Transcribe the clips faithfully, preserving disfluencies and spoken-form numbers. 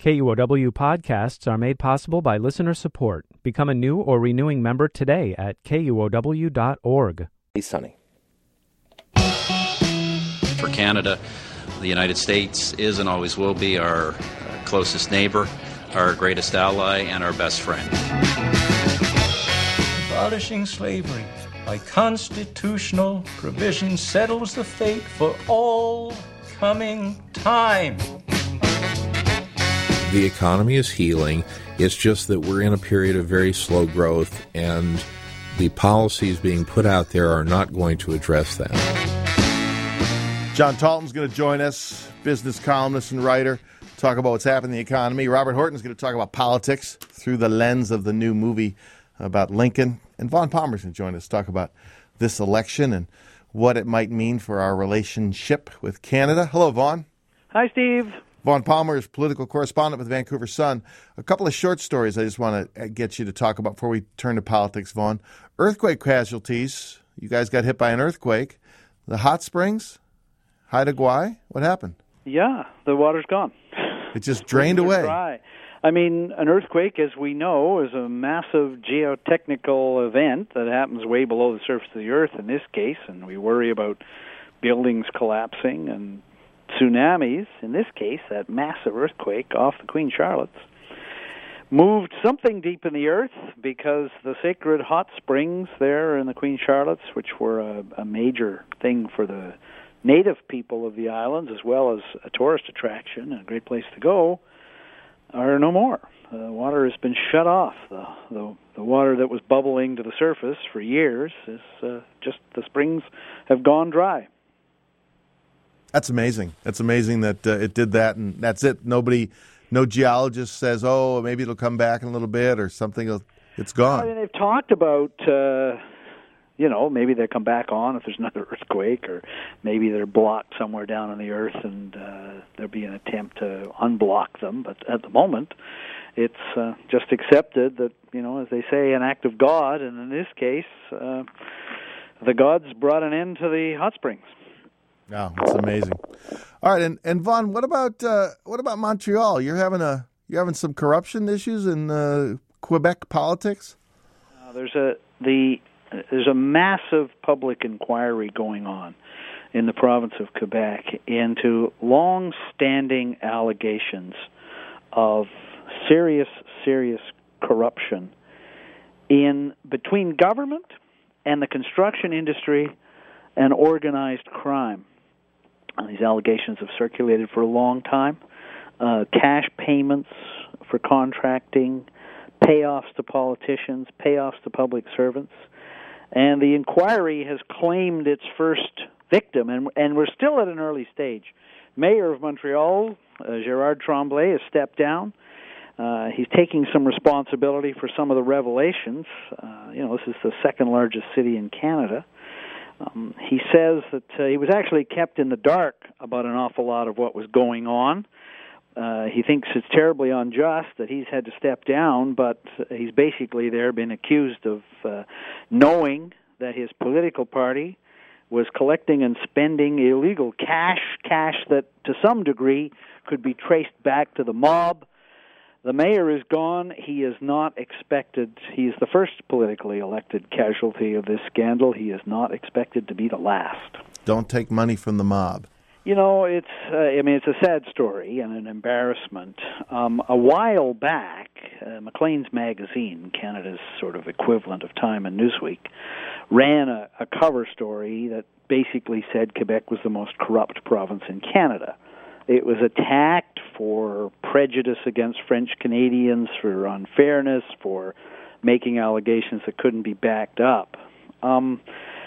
K U O W podcasts are made possible by listener support. Become a new or renewing member today at K U O W dot org. Hey, Sonny. For Canada, the United States is and always will be our closest neighbor, our greatest ally, and our best friend. Abolishing slavery by constitutional provision settles the fate for all coming time. The economy is healing. It's just that we're in a period of very slow growth, and the policies being put out there are not going to address that. John Talton's going to join us, business columnist and writer, talk about what's happening in the economy. Robert Horton's going to talk about politics through the lens of the new movie about Lincoln. And Vaughn Palmer's going to join us, talk about this election and what it might mean for our relationship with Canada. Hello, Vaughn. Hi, Steve. Vaughn Palmer is political correspondent with the Vancouver Sun. A couple of short stories I just want to get you to talk about before we turn to politics, Vaughn. Earthquake casualties. You guys got hit by an earthquake. The hot springs, Haida Gwaii, what happened? Yeah, the water's gone. It just drained away. Dry. I mean, an earthquake, as we know, is a massive geotechnical event that happens way below the surface of the earth in this case, and we worry about buildings collapsing and tsunamis. In this case, that massive earthquake off the Queen Charlotte's moved something deep in the earth because the sacred hot springs there in the Queen Charlotte's, which were a, a major thing for the native people of the islands as well as a tourist attraction and a great place to go, are no more. The water has been shut off. The, the, the water that was bubbling to the surface for years is uh, just, the springs have gone dry. That's amazing. That's amazing that uh, it did that, and that's it. Nobody, no geologist says, oh, maybe it'll come back in a little bit or something. It's gone. I mean, they've talked about, uh, you know, maybe they come back on if there's another earthquake, or maybe they're blocked somewhere down on the earth and uh, there'll be an attempt to unblock them. But at the moment, it's uh, just accepted that, you know, as they say, an act of God, and in this case, uh, the gods brought an end to the hot springs. Wow, that's amazing. All right, and, and Vaughn, what about uh, what about Montreal? You're having a you're having some corruption issues in uh, Quebec politics. Uh, there's a the there's a massive public inquiry going on in the province of Quebec into long-standing allegations of serious serious corruption in between government and the construction industry and organized crime. And these allegations have circulated for a long time. Uh, cash payments for contracting, payoffs to politicians, payoffs to public servants. And the inquiry has claimed its first victim, and, and we're still at an early stage. Mayor of Montreal, uh, Gérard Tremblay, has stepped down. Uh, he's taking some responsibility for some of the revelations. Uh, you know, this is the second largest city in Canada. Um, he says that uh, he was actually kept in the dark about an awful lot of what was going on. Uh, he thinks it's terribly unjust that he's had to step down, but he's basically there been accused of uh, knowing that his political party was collecting and spending illegal cash, cash that to some degree could be traced back to the mob. The mayor is gone. He is not expected. He is the first politically elected casualty of this scandal. He is not expected to be the last. Don't take money from the mob. You know, it's, uh, I mean, it's a sad story and an embarrassment. Um, a while back, uh, Maclean's Magazine, Canada's sort of equivalent of Time and Newsweek, ran a, a cover story that basically said Quebec was the most corrupt province in Canada. It was attacked for prejudice against French Canadians, for unfairness, for making allegations that couldn't be backed up. Um,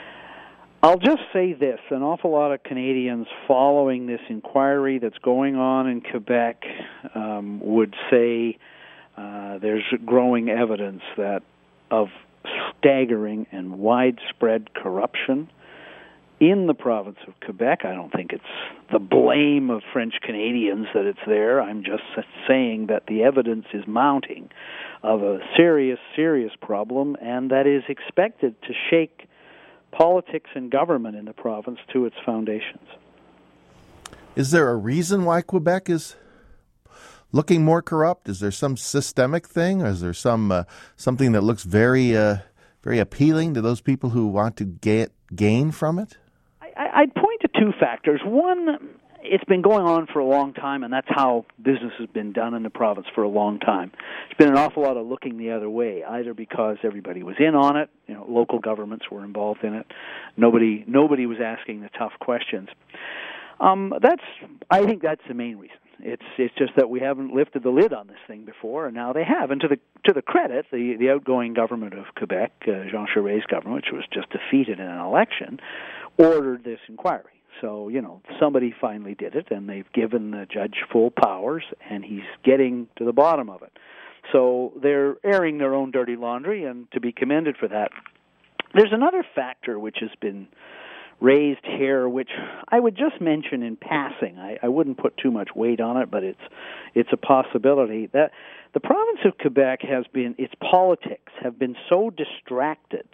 I'll just say this. An awful lot of Canadians following this inquiry that's going on in Quebec um, would say uh, there's growing evidence that of staggering and widespread corruption in the province of Quebec. I don't think it's the blame of French Canadians that it's there. I'm just saying that the evidence is mounting of a serious, serious problem, and that is expected to shake politics and government in the province to its foundations. Is there a reason why Quebec is looking more corrupt? Is there some systemic thing? Or is there some uh, something that looks very uh, very appealing to those people who want to get gain from it? I, I'd point to two factors. One, it's been going on for a long time, and that's how business has been done in the province for a long time. There's been an awful lot of looking the other way, either because everybody was in on it, you know, local governments were involved in it, nobody nobody was asking the tough questions. Um, that's I think that's the main reason. It's it's just that we haven't lifted the lid on this thing before, and now they have. And to the to the credit, the the outgoing government of Quebec, uh, Jean Charest's government, which was just defeated in an election, ordered this inquiry. So, you know, somebody finally did it, and they've given the judge full powers, and he's getting to the bottom of it. So they're airing their own dirty laundry, and to be commended for that. There's another factor which has been raised here, which I would just mention in passing. I, I wouldn't put too much weight on it, but it's it's a possibility that the province of Quebec has been, its politics have been so distracted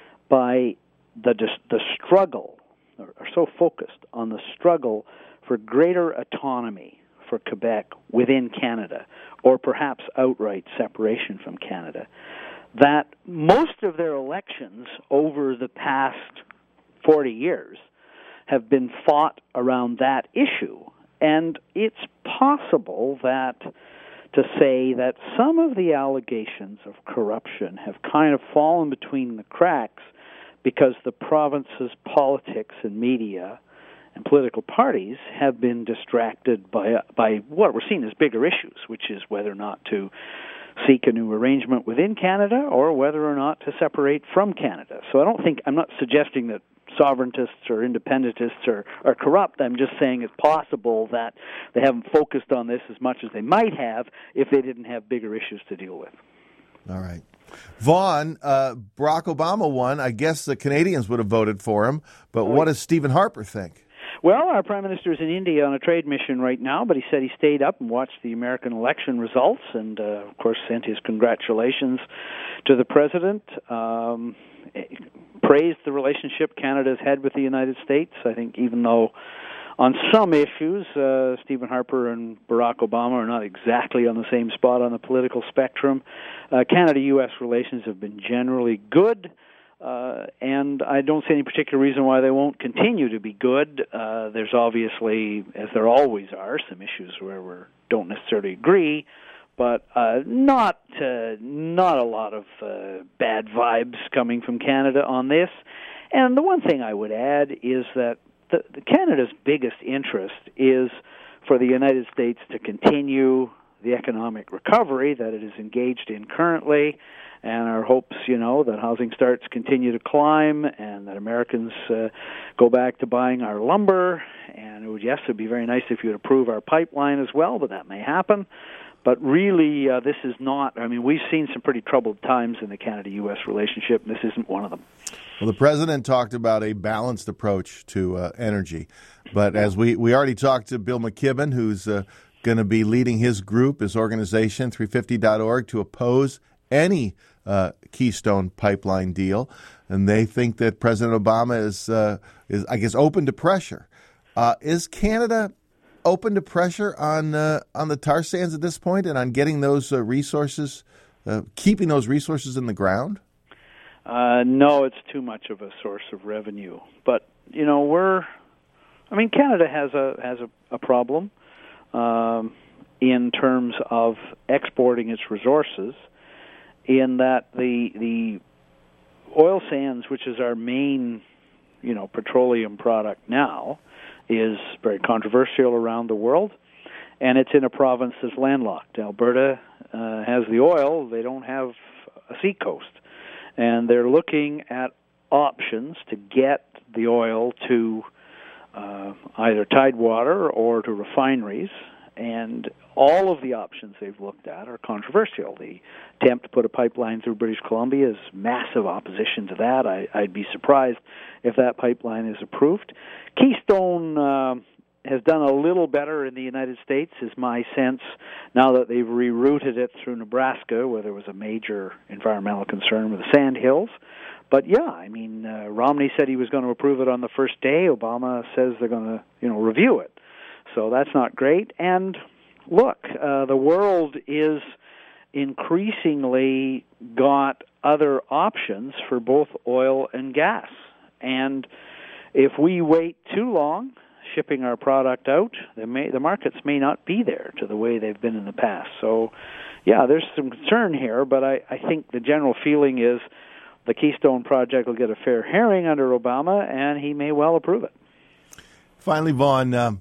by the the struggle, or, or so focused on the struggle for greater autonomy for Quebec within Canada, or perhaps outright separation from Canada, that most of their elections over the past forty years have been fought around that issue. And it's possible that to say that some of the allegations of corruption have kind of fallen between the cracks because the province's politics and media and political parties have been distracted by by what we're seeing as bigger issues, which is whether or not to seek a new arrangement within Canada or whether or not to separate from Canada. So I don't think, I'm not suggesting that sovereigntists or independentists are, are corrupt. I'm just saying it's possible that they haven't focused on this as much as they might have if they didn't have bigger issues to deal with. All right. Vaughn, uh, Barack Obama won. I guess the Canadians would have voted for him, but oh, what does Stephen Harper think? Well, our Prime Minister is in India on a trade mission right now, but he said he stayed up and watched the American election results and, uh, of course, sent his congratulations to the President. Um, praised the relationship Canada's had with the United States. I think even though on some issues uh, Stephen Harper and Barack Obama are not exactly on the same spot on the political spectrum, uh, Canada-U S relations have been generally good. Uh, and I don't see any particular reason why they won't continue to be good. Uh, there's obviously, as there always are, some issues where we don't necessarily agree, but uh, not uh, not a lot of uh, bad vibes coming from Canada on this. And the one thing I would add is that the, the Canada's biggest interest is for the United States to continue the economic recovery that it is engaged in currently. And our hopes, you know, that housing starts continue to climb and that Americans uh, go back to buying our lumber. And it would, yes, it would be very nice if you would approve our pipeline as well, but that may happen. But really, uh, this is not, I mean, we've seen some pretty troubled times in the Canada-U S relationship, and this isn't one of them. Well, the President talked about a balanced approach to uh, energy. But as we, we already talked to Bill McKibben, who's uh, going to be leading his group, his organization, three fifty dot org, to oppose any uh, Keystone pipeline deal, and they think that President Obama is, uh, is I guess, open to pressure. Uh, is Canada open to pressure on uh, on the tar sands at this point, and on getting those uh, resources, uh, keeping those resources in the ground? Uh, no, it's too much of a source of revenue. But you know, we're, I mean, Canada has a has a, a problem um, in terms of exporting its resources. In that the the oil sands, which is our main, you know, petroleum product now, is very controversial around the world, and it's in a province that's landlocked. Alberta uh, has the oil; they don't have a seacoast, and they're looking at options to get the oil to uh, either tidewater or to refineries. And all of the options they've looked at are controversial. The attempt to put a pipeline through British Columbia is massive opposition to that. I, I'd be surprised if that pipeline is approved. Keystone uh, has done a little better in the United States, is my sense, now that they've rerouted it through Nebraska, where there was a major environmental concern with the sand hills. But yeah, I mean, uh, Romney said he was going to approve it on the first day. Obama says they're going to, you know, review it. So that's not great. And look, uh, the world is increasingly got other options for both oil and gas. And if we wait too long shipping our product out, the, may, the markets may not be there to the way they've been in the past. So, yeah, there's some concern here, but I, I think the general feeling is the Keystone Project will get a fair hearing under Obama, and he may well approve it. Finally, Vaughn, um,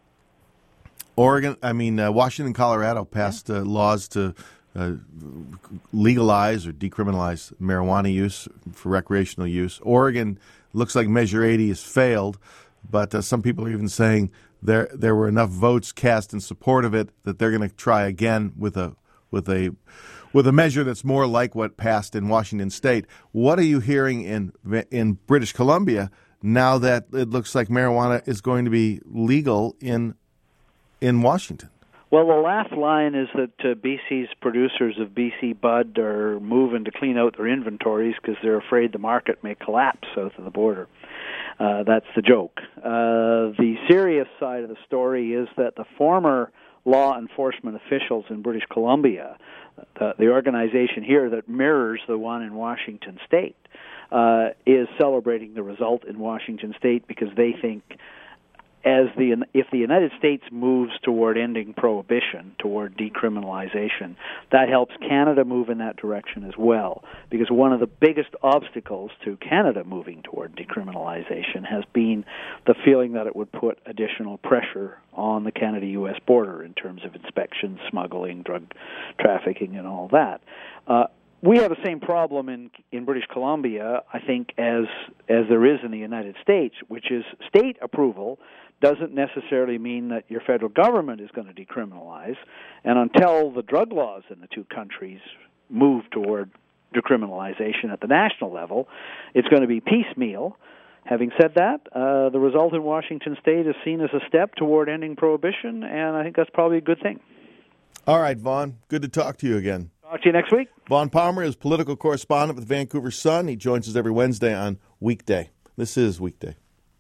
Oregon, I mean, uh, Washington and Colorado passed uh, laws to uh, legalize or decriminalize marijuana use for recreational use. Oregon looks like Measure eighty has failed, but uh, some people are even saying there there were enough votes cast in support of it that they're going to try again with a with a with a measure that's more like what passed in Washington State. What are you hearing in in British Columbia now that it looks like marijuana is going to be legal in in Washington? Well, the last line is that uh, B C's producers of B C Bud are moving to clean out their inventories because they're afraid the market may collapse south of the border. Uh, that's the joke. Uh, the serious side of the story is that the former law enforcement officials in British Columbia, the, the organization here that mirrors the one in Washington State, uh, is celebrating the result in Washington State because they think as the if the United States moves toward ending prohibition, toward decriminalization, that helps Canada move in that direction as well. Because one of the biggest obstacles to Canada moving toward decriminalization has been the feeling that it would put additional pressure on the Canada-U S border in terms of inspections, smuggling, drug trafficking, and all that. Uh, We have the same problem in in British Columbia, I think, as as there is in the United States, which is state approval doesn't necessarily mean that your federal government is going to decriminalize. And until the drug laws in the two countries move toward decriminalization at the national level, it's going to be piecemeal. Having said that, uh, the result in Washington State is seen as a step toward ending prohibition, and I think that's probably a good thing. All right, Vaughn, good to talk to you again. Talk to you next week. Vaughn Palmer is political correspondent with the Vancouver Sun. He joins us every Wednesday on Weekday. This is Weekday.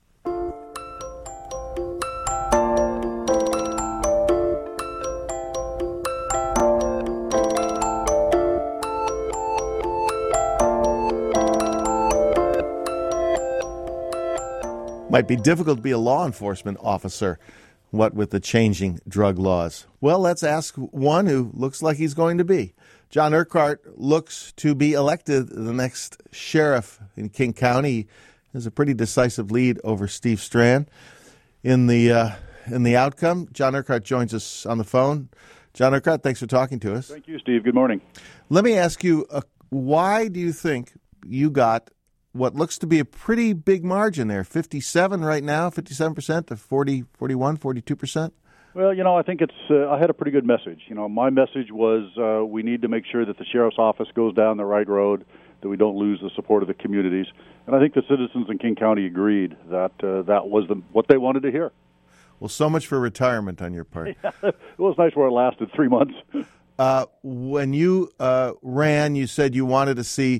Might be difficult to be a law enforcement officer, what with the changing drug laws. Well, let's ask one who looks like he's going to be. John Urquhart looks to be elected the next sheriff in King County. He has a pretty decisive lead over Steve Strachan in the uh, in the outcome. John Urquhart joins us on the phone. John Urquhart, thanks for talking to us. Thank you, Steve. Good morning. Let me ask you, uh, why do you think you got what looks to be a pretty big margin there, fifty-seven right now, fifty-seven percent to forty, forty-one, forty-two percent? Well, you know, I think it's, uh, I had a pretty good message. You know, my message was uh, we need to make sure that the sheriff's office goes down the right road, that we don't lose the support of the communities. And I think the citizens in King County agreed that uh, that was the, what they wanted to hear. Well, so much for retirement on your part. Yeah, it was nice where it lasted three months. Uh, when you uh, ran, you said you wanted to see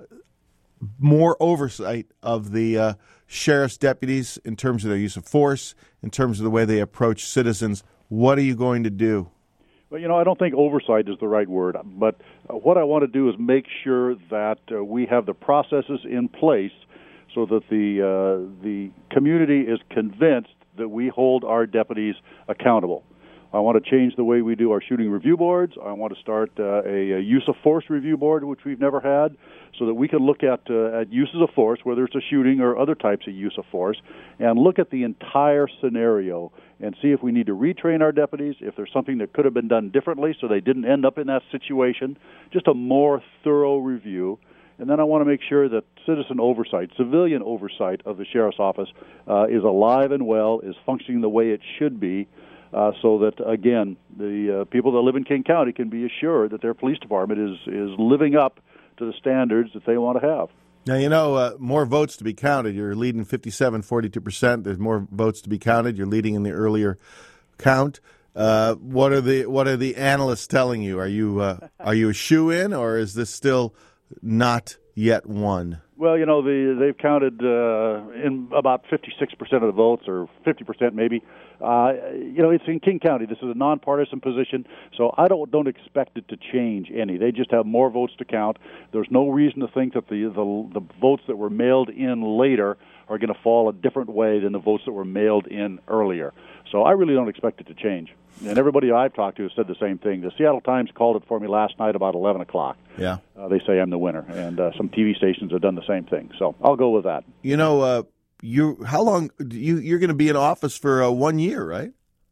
more oversight of the uh, sheriff's deputies in terms of their use of force, in terms of the way they approach citizens. What are you going to do? Well, you know, I don't think oversight is the right word, but uh, what I want to do is make sure that uh, we have the processes in place so that the uh, the community is convinced that we hold our deputies accountable. I want to change the way we do our shooting review boards. I want to start uh, a, a use of force review board, which we've never had, so that we can look at uh, at uses of force, whether it's a shooting or other types of use of force, and look at the entire scenario and see if we need to retrain our deputies, if there's something that could have been done differently so they didn't end up in that situation, just a more thorough review. And then I want to make sure that citizen oversight, civilian oversight of the sheriff's office uh, is alive and well, is functioning the way it should be, Uh, so that, again, the uh, people that live in King County can be assured that their police department is, is living up to the standards that they want to have. Now, you know, uh, more votes to be counted. You're leading fifty-seven, forty-two percent. There's more votes to be counted. You're leading in the earlier count. Uh, what are the what are the analysts telling you? Are you uh, are you a shoe-in, or is this still not yet won? Well, you know, the, they've counted uh, in about fifty-six percent of the votes, or fifty percent maybe, Uh, you know, it's in King County. This is a nonpartisan position, so I don't don't expect it to change any. They just have more votes to count. There's no reason to think that the the, the votes that were mailed in later are going to fall a different way than the votes that were mailed in earlier. So I really don't expect it to change. And everybody I've talked to has said the same thing. The Seattle Times called it for me last night about eleven o'clock. Yeah. Uh, they say I'm the winner, and uh, some T V stations have done the same thing. So I'll go with that. You know, uh, you how long you you're going to be in office for uh, one year, right?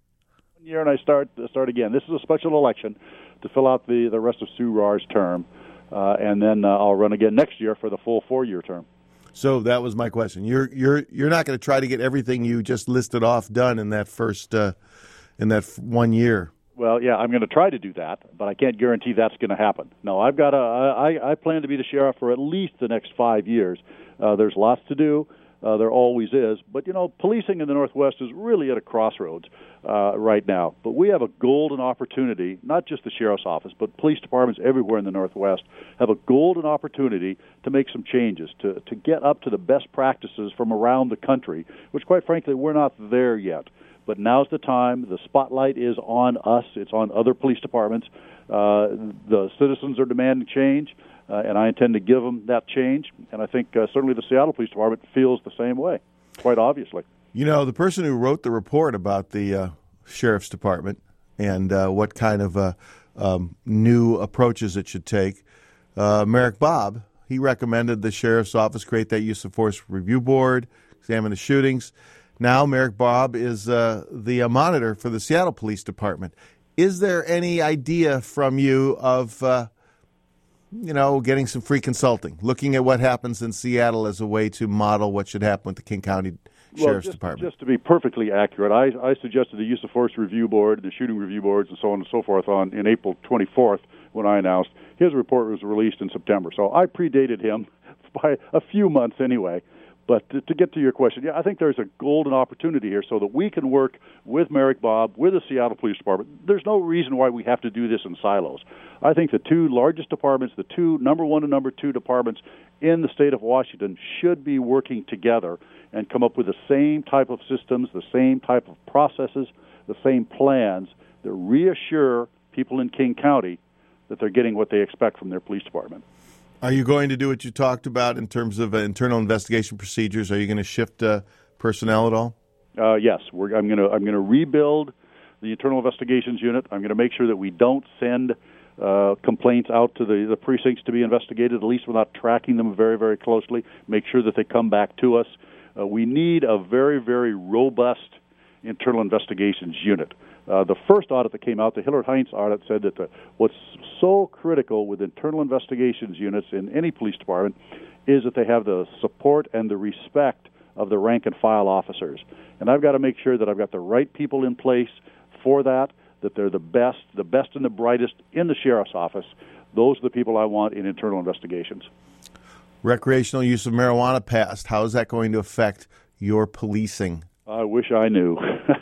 One year, and I start uh, start again. This is a special election to fill out the, the rest of Sue Rahr's term, uh, and then uh, I'll run again next year for the full four-year term. So that was my question. You're you're you're not going to try to get everything you just listed off done in that first uh, in that one year. Well, yeah, I'm going to try to do that, but I can't guarantee that's going to happen. No, I've got a I, I plan to be the sheriff for at least the next five years. Uh, there's lots to do. Uh, there always is. But, you know, policing in the Northwest is really at a crossroads uh, right now. But we have a golden opportunity, not just the sheriff's office, but police departments everywhere in the Northwest have a golden opportunity to make some changes, to, to get up to the best practices from around the country, which, quite frankly, we're not there yet. But now's the time. The spotlight is on us. It's on other police departments. Uh, the citizens are demanding change. Uh, and I intend to give them that change, and I think uh, certainly the Seattle Police Department feels the same way, quite obviously. You know, the person who wrote the report about the uh, Sheriff's Department and uh, what kind of uh, um, new approaches it should take, uh, Merrick Bobb, he recommended the Sheriff's Office create that use of force review board, examine the shootings. Now Merrick Bobb is uh, the uh, monitor for the Seattle Police Department. Is there any idea from you of... Uh, you know, getting some free consulting, looking at what happens in Seattle as a way to model what should happen with the King County Sheriff's well, just, Department? Just to be perfectly accurate, I, I suggested the use of force review board, the shooting review boards, and so on and so forth on in April twenty-fourth when I announced. His report was released in September, so I predated him by a few months anyway. But to, to get to your question, yeah, I think there's a golden opportunity here so that we can work with Merrick Bobb, with the Seattle Police Department. There's no reason why we have to do this in silos. I think the two largest departments, the two number one and number two departments in the state of Washington should be working together and come up with the same type of systems, the same type of processes, the same plans that reassure people in King County that they're getting what they expect from their police department. Are you going to do what you talked about in terms of uh, internal investigation procedures? Are you going to shift uh, personnel at all? Uh, yes, we're, I'm going to I'm going to rebuild the internal investigations unit. I'm going to make sure that we don't send uh, complaints out to the, the precincts to be investigated. At least we're not tracking them very very closely. Make sure that they come back to us. Uh, we need a very very robust internal investigations unit. Uh, the first audit that came out, the Hillard Heinz audit, said that the, what's so critical with internal investigations units in any police department is that they have the support and the respect of the rank-and-file officers. And I've got to make sure that I've got the right people in place for that, that they're the best, the best and the brightest in the sheriff's office. Those are the people I want in internal investigations. Recreational use of marijuana passed. How is that going to affect your policing? I wish I knew.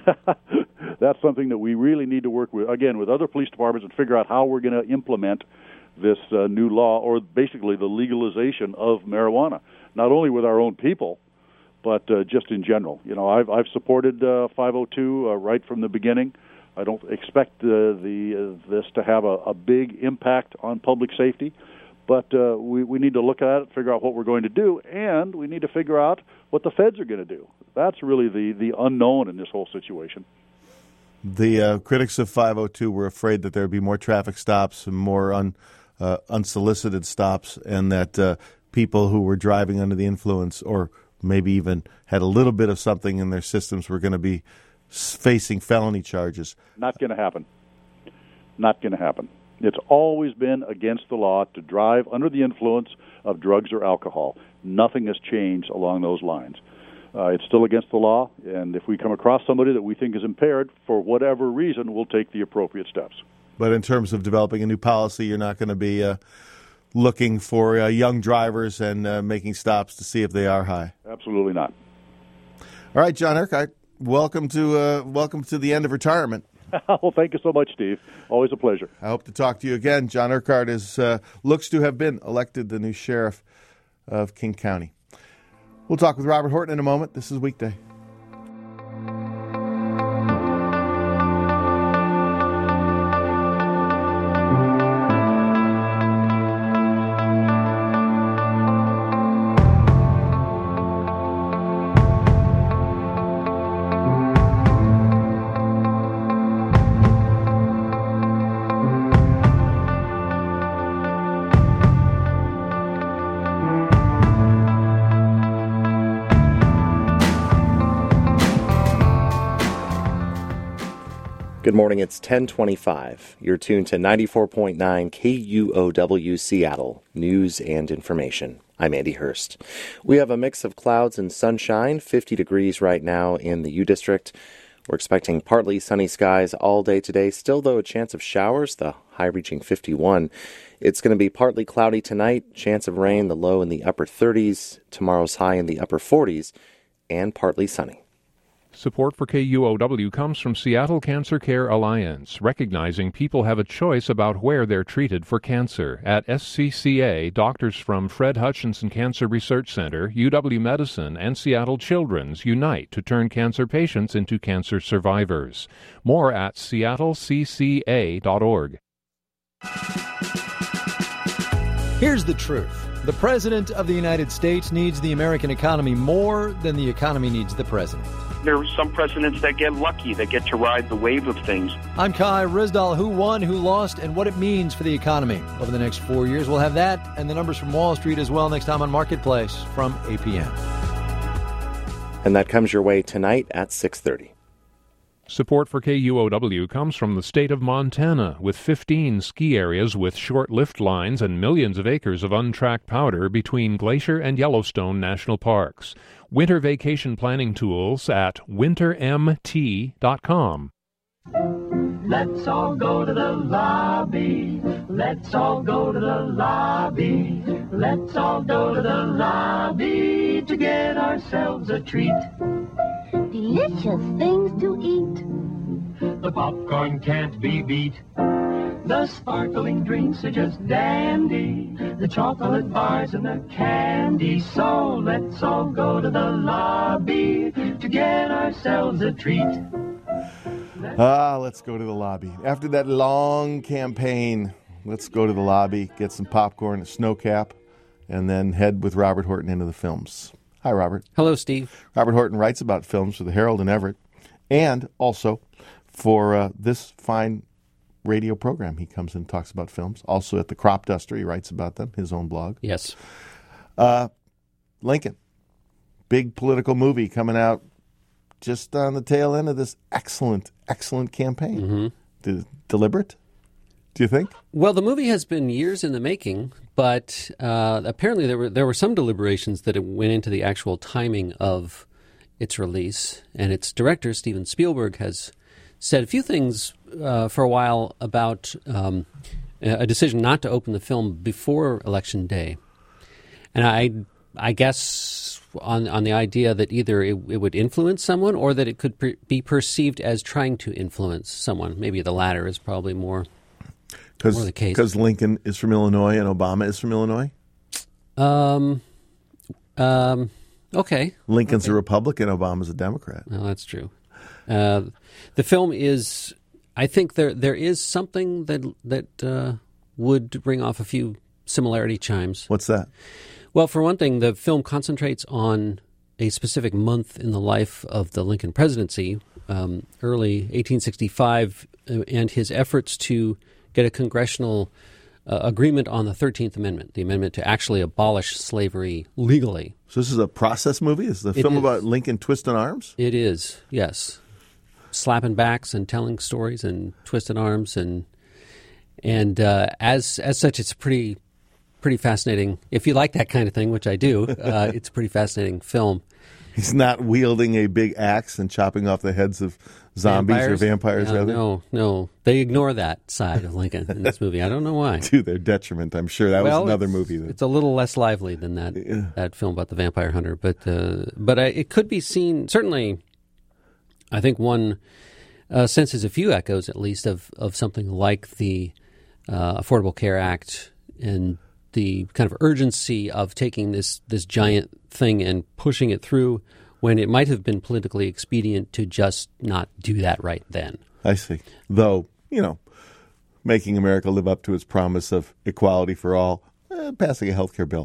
That's something that we really need to work with, again, with other police departments and figure out how we're going to implement this uh, new law, or basically the legalization of marijuana, not only with our own people, but uh, just in general. You know, I've, I've supported uh, five oh two uh, right from the beginning. I don't expect uh, the uh, this to have a, a big impact on public safety, but uh, we, we need to look at it, figure out what we're going to do, and we need to figure out what the feds are going to do. That's really the, the unknown in this whole situation. The uh, critics of five oh two were afraid that there would be more traffic stops and more un, uh, unsolicited stops, and that uh, people who were driving under the influence or maybe even had a little bit of something in their systems were going to be facing felony charges. Not going to happen. Not going to happen. It's always been against the law to drive under the influence of drugs or alcohol. Nothing has changed along those lines. Uh, it's still against the law, and if we come across somebody that we think is impaired, for whatever reason, we'll take the appropriate steps. But in terms of developing a new policy, you're not going to be uh, looking for uh, young drivers and uh, making stops to see if they are high? Absolutely not. All right, John Urquhart, welcome to uh, welcome to the end of retirement. Well, thank you so much, Steve. Always a pleasure. I hope to talk to you again. John Urquhart is uh, looks to have been elected the new sheriff of King County. We'll talk with Robert Horton in a moment. This is Weekday. Good morning, it's ten twenty-five. You're tuned to ninety-four point nine K U O W Seattle, news and information. I'm Andy Hurst. We have a mix of clouds and sunshine, fifty degrees right now in the U District. We're expecting partly sunny skies all day today, still though a chance of showers, the high reaching fifty-one. It's going to be partly cloudy tonight, chance of rain, the low in the upper thirties, tomorrow's high in the upper forties, and partly sunny. Support for K U O W comes from Seattle Cancer Care Alliance, recognizing people have a choice about where they're treated for cancer. At S C C A, doctors from Fred Hutchinson Cancer Research Center, U W Medicine, and Seattle Children's unite to turn cancer patients into cancer survivors. More at seattle c c a dot org. Here's the truth. The President of the United States needs the American economy more than the economy needs the President. There are some presidents that get lucky, that get to ride the wave of things. I'm Kai Rizdal. Who won, who lost, and what it means for the economy over the next four years. We'll have that and the numbers from Wall Street as well next time on Marketplace from eight p.m. And that comes your way tonight at six thirty. Support for K U O W comes from the state of Montana, with fifteen ski areas with short lift lines and millions of acres of untracked powder between Glacier and Yellowstone National Parks. Winter vacation planning tools at winter m t dot com. Let's all go to the lobby. Let's all go to the lobby. Let's all go to the lobby to get ourselves a treat. Delicious things to eat. The popcorn can't be beat. The sparkling drinks are just dandy. The chocolate bars and the candy. So let's all go to the lobby to get ourselves a treat. Ah, let's go to the lobby. After that long campaign, let's go to the lobby, get some popcorn, a snow cap, and then head with Robert Horton into the films. Hi, Robert. Hello, Steve. Robert Horton writes about films for the Herald and Everett, and also for uh, this fine radio program. He comes and talks about films. Also at the Crop Duster, he writes about them, his own blog. Yes. Uh, Lincoln, big political movie coming out just on the tail end of this excellent, excellent campaign. Mm-hmm. De- deliberate, do you think? Well, the movie has been years in the making, but uh, apparently there were there were some deliberations that it went into the actual timing of its release. And its director, Steven Spielberg, has said a few things uh, for a while about um, a decision not to open the film before Election Day. And I, I guess on on the idea that either it, it would influence someone or that it could per- be perceived as trying to influence someone. Maybe the latter is probably more, more the case. Because Lincoln is from Illinois and Obama is from Illinois? Um, um, okay. Lincoln's okay. a Republican, Obama's a Democrat. Well, that's true. Uh, the film is, I think there there is something that that uh, would ring off a few similarity chimes. What's that? Well, for one thing, the film concentrates on a specific month in the life of the Lincoln presidency, um, early eighteen sixty-five, uh, and his efforts to get a congressional uh, agreement on the thirteenth Amendment, the amendment to actually abolish slavery legally. So this is a process movie? Is the It film is. about Lincoln twisting arms? It is, yes. Slapping backs and telling stories and twisting arms. And and uh, as as such, it's pretty... pretty fascinating. If you like that kind of thing, which I do, uh, it's a pretty fascinating film. He's not wielding a big axe and chopping off the heads of zombies vampires? or vampires, Yeah, rather? No, no. They ignore that side of Lincoln in this movie. I don't know why. To their detriment, I'm sure. That well, was another it's, movie. That... It's a little less lively than that Yeah. that film about the vampire hunter. But, uh, but uh, it could be seen, certainly, I think one uh, senses a few echoes, at least, of, of something like the uh, Affordable Care Act and the kind of urgency of taking this, this giant thing and pushing it through when it might have been politically expedient to just not do that right then. I see. Though, you know, making America live up to its promise of equality for all, eh, passing a health care bill.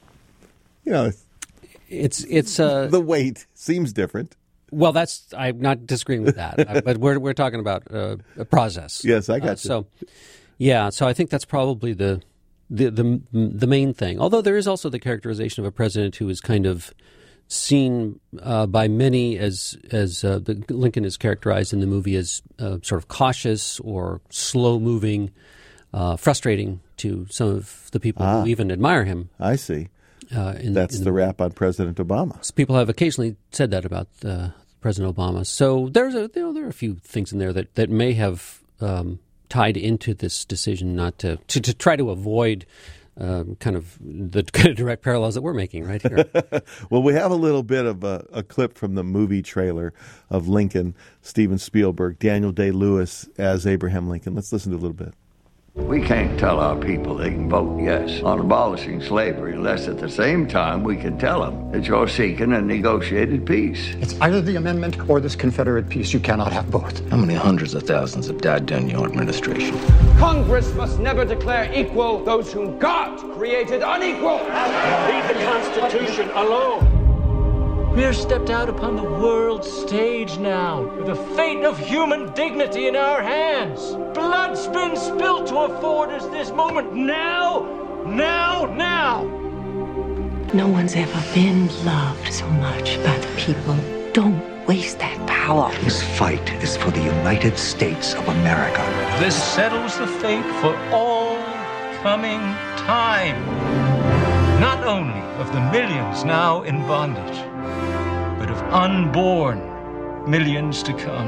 You know, it's it's uh, the weight seems different. Well, that's I'm not disagreeing with that, but we're we're talking about uh, a process. Yes, I got uh, you. So, yeah, so I think that's probably the. The, the the main thing, although there is also the characterization of a president who is kind of seen uh, by many as as uh, the, Lincoln is characterized in the movie as uh, sort of cautious or slow-moving, uh, frustrating to some of the people Ah. who even admire him. I see. Uh, in, That's in the rap on President Obama. So people have occasionally said that about uh, President Obama. So there's a you know, there are a few things in there that, that may have um, tied into this decision not to to, to try to avoid um, kind of the kind of direct parallels that we're making right here. Well, we have a little bit of a, a clip from the movie trailer of Lincoln, Steven Spielberg, Daniel Day-Lewis as Abraham Lincoln. Let's listen to a little bit. We can't tell our people they can vote yes on abolishing slavery unless at the same time we can tell them that you're seeking a negotiated peace. It's either the amendment or this Confederate peace. You cannot have both. How many hundreds of thousands have died during your administration? Congress must never declare equal those whom God created unequal. Leave the Constitution alone. We are stepped out upon the world stage now, with the fate of human dignity in our hands. Blood's been spilt to afford us this moment. Now, now, now. No one's ever been loved so much by the people. Don't waste that power. This fight is for the United States of America. This settles the fate for all coming time. Not only of the millions now in bondage, but of unborn millions to come.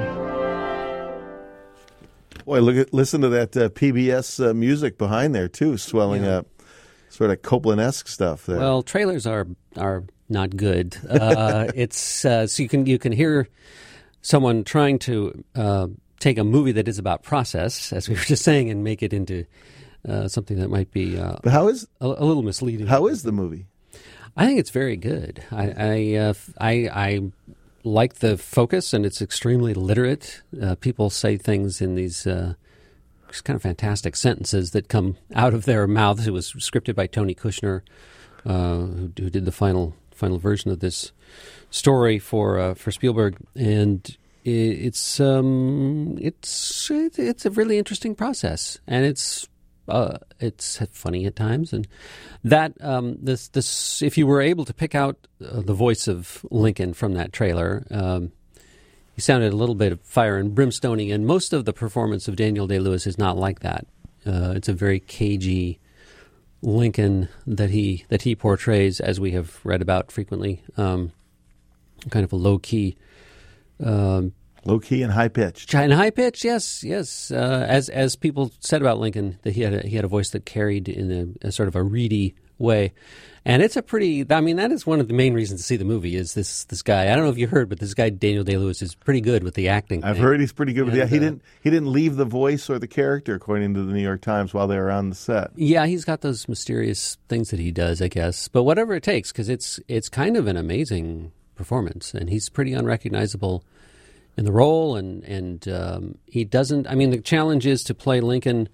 Boy, look at listen to that uh, P B S uh, music behind there too, swelling Yeah. up, sort of Copland-esque stuff there. Well, trailers are are not good. Uh, it's uh, so you can you can hear someone trying to uh, take a movie that is about process, as we were just saying, and make it into uh, something that might be. Uh, but how is a, a little misleading? How is the movie? I think it's very good. I I, uh, I I like the focus, and it's extremely literate. Uh, people say things in these uh, just kind of fantastic sentences that come out of their mouths. It was scripted by Tony Kushner, uh, who, who did the final final version of this story for uh, for Spielberg, and it, it's um, it's it's a really interesting process, and it's. Uh, it's funny at times, and that um, this this if you were able to pick out uh, the voice of Lincoln from that trailer, um, he sounded a little bit of fire and brimstone-y, and most of the performance of Daniel Day-Lewis is not like that. Uh, it's a very cagey Lincoln that he that he portrays, as we have read about frequently. Um, kind of a low key. Um, Low key and high pitched. And high pitched, yes, yes. Uh, as as people said about Lincoln, that he had a, he had a voice that carried in a, a sort of a reedy way, and it's a pretty. I mean, that is one of the main reasons to see the movie. Is this this guy? I don't know if you heard, but this guy Daniel Day-Lewis is pretty good with the acting. I've thing. heard he's pretty good with and, that. He uh, didn't he didn't leave the voice or the character, according to the New York Times, while they were on the set. Yeah, he's got those mysterious things that he does, I guess. But whatever it takes, because it's it's kind of an amazing performance, and he's pretty unrecognizable in the role, and and um, he doesn't. I mean, the challenge is to play Lincoln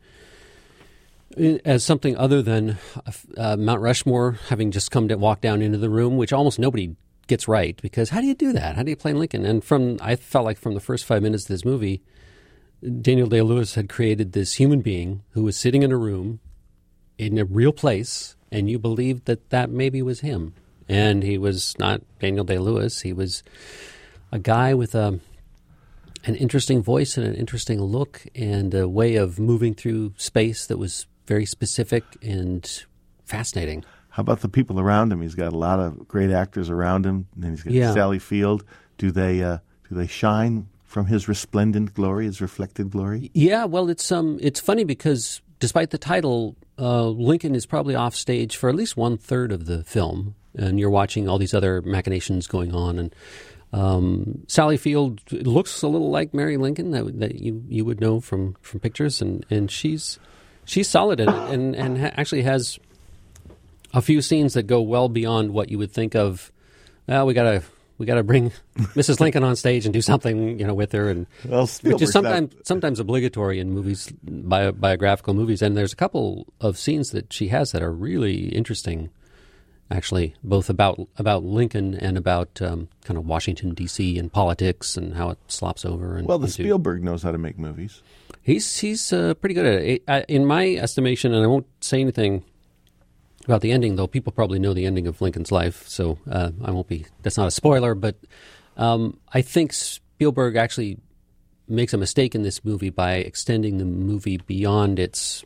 as something other than uh, Mount Rushmore, having just come to walk down into the room, which almost nobody gets right. Because how do you do that? How do you play Lincoln? And from I felt like from the first five minutes of this movie, Daniel Day-Lewis had created this human being who was sitting in a room in a real place, and you believed that that maybe was him. And he was not Daniel Day-Lewis. He was a guy with a an interesting voice and an interesting look and a way of moving through space that was very specific and fascinating. How about the people around him? He's got a lot of great actors around him. And then he's got Yeah. Sally Field. Do they uh, do they shine from his resplendent glory, his reflected glory? Yeah, well, it's um, it's funny because despite the title, uh, Lincoln is probably off stage for at least one third of the film, and you're watching all these other machinations going on. And um, Sally Field looks a little like Mary Lincoln that, that you, you would know from, from pictures, and, and she's she's solid in it, and and ha- actually has a few scenes that go well beyond what you would think of. Well, we gotta we gotta bring Missus Lincoln on stage and do something, you know, with her, and well, which Spielberg's is sometimes not- sometimes obligatory in movies, bio, biographical movies. And there's a couple of scenes that she has that are really interesting, actually, both about about Lincoln and about um, kind of Washington D C and politics and how it slops over. And Well, the into- Spielberg knows how to make movies. He's he's uh, pretty good at it. I- In my estimation, and I won't say anything About the ending, though, people probably know the ending of Lincoln's life, so uh, I won't be. That's not a spoiler, but um, I think Spielberg actually makes a mistake in this movie by extending the movie beyond its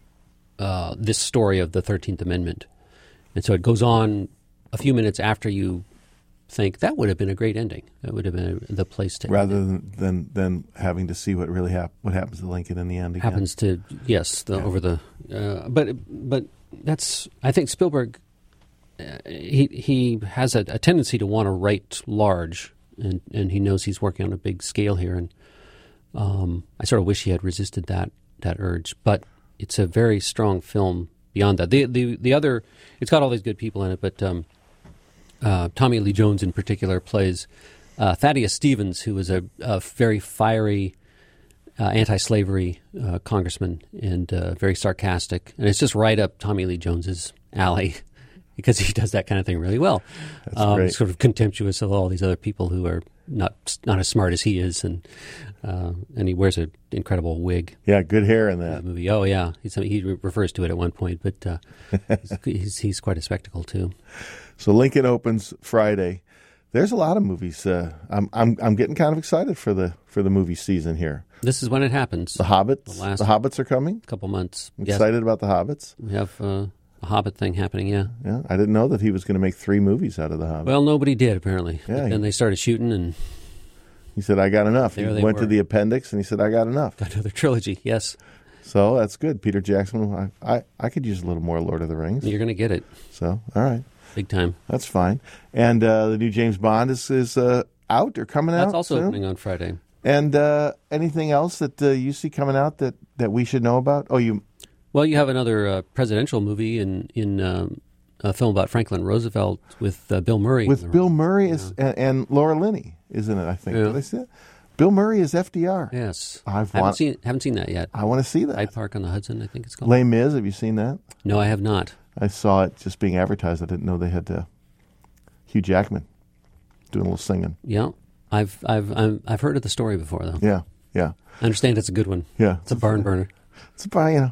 uh, this story of the thirteenth Amendment, and so it goes on a few minutes after you think that would have been a great ending. That would have been the place to rather end than, than than having to see what really hap- what happens to Lincoln in the end. Again. Happens to yes, the, Yeah. over the uh, but but that's I think Spielberg uh, he he has a, a tendency to want to write large, and and he knows he's working on a big scale here, and um, I sort of wish he had resisted that that urge, but it's a very strong film beyond that. The the the other it's got all these good people in it, but. Um, Uh, Tommy Lee Jones, in particular, plays uh, Thaddeus Stevens, who was a, a very fiery uh, anti-slavery uh, congressman and uh, very sarcastic. And it's just right up Tommy Lee Jones's alley because he does that kind of thing really well. That's um, great. Sort of contemptuous of all these other people who are not not as smart as he is, and uh, and he wears an incredible wig. Yeah, good hair in that movie. Oh yeah, he's, he refers to it at one point, but uh, he's, he's he's quite a spectacle too. So Lincoln opens Friday. There's a lot of movies. Uh, I'm I'm I'm getting kind of excited for the for the movie season here. This is when it happens. The Hobbits. The, last the Hobbits are coming. Couple months. I'm Yes. excited about the Hobbits. We have uh, a Hobbit thing happening. Yeah. Yeah, I didn't know that he was going to make three movies out of the Hobbit. Well, nobody did apparently. Yeah, But he- then they started shooting, and He said, "I got enough." There he they went to were. the appendix and he said, "I got enough." got another trilogy. Yes. So that's good. Peter Jackson. I, I I could use a little more Lord of the Rings. You're going to get it. So all right. Big time. That's fine. And uh, the new James Bond is is uh, out or coming out. That's also soon? opening on Friday. And uh, anything else that uh, you see coming out that, that we should know about? Oh, you. Well, you have another uh, presidential movie in in um, a film about Franklin Roosevelt with uh, Bill Murray. With Bill Murray is and, and Laura Linney, isn't it? I think. Yeah. Did I see it? Bill Murray is F D R. Yes. I've haven't want- seen haven't seen that yet. I want to see that. Hyde Park on the Hudson, I think it's called. Les Mis. Have you seen that? No, I have not. I saw it just being advertised. I didn't know they had uh, Hugh Jackman doing a little singing. Yeah, I've I've I've, I've heard of the story before though. Yeah, yeah. I understand it's a good one. Yeah. It's a barn burner. It's about, you know,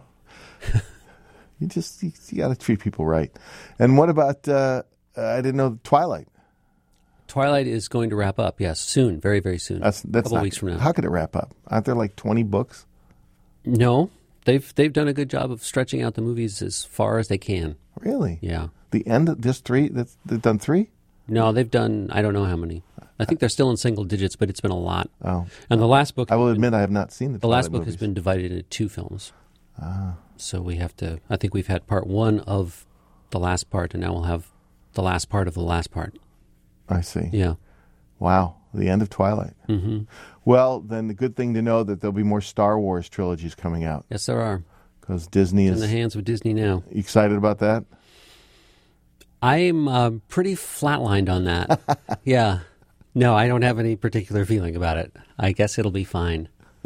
you just, you, you got to treat people right. And what about, uh, uh, I didn't know, Twilight. Twilight is going to wrap up, yes, soon, very, very soon. That's, that's a couple not, weeks from now. How could it wrap up? Aren't there like twenty books? No, they've they've done a good job of stretching out the movies as far as they can. Really? Yeah. The end, of just three? That's, they've done three? No, they've done, I don't know how many. I think they're still in single digits, but it's been a lot. Oh. And the last book... I will admit I have not seen the The last Twilight book movies. has been divided into two films. Ah. So we have to, I think we've had part one of the last part, and now we'll have the last part of the last part. I see. Yeah. Wow. The end of Twilight. Mm-hmm. Well, then the good thing to know that there'll be more Star Wars trilogies coming out. Yes, there are. Because Disney It's is... in the hands of Disney now. You excited about that? I'm uh, pretty flatlined on that. Yeah. No, I don't have any particular feeling about it. I guess it'll be fine.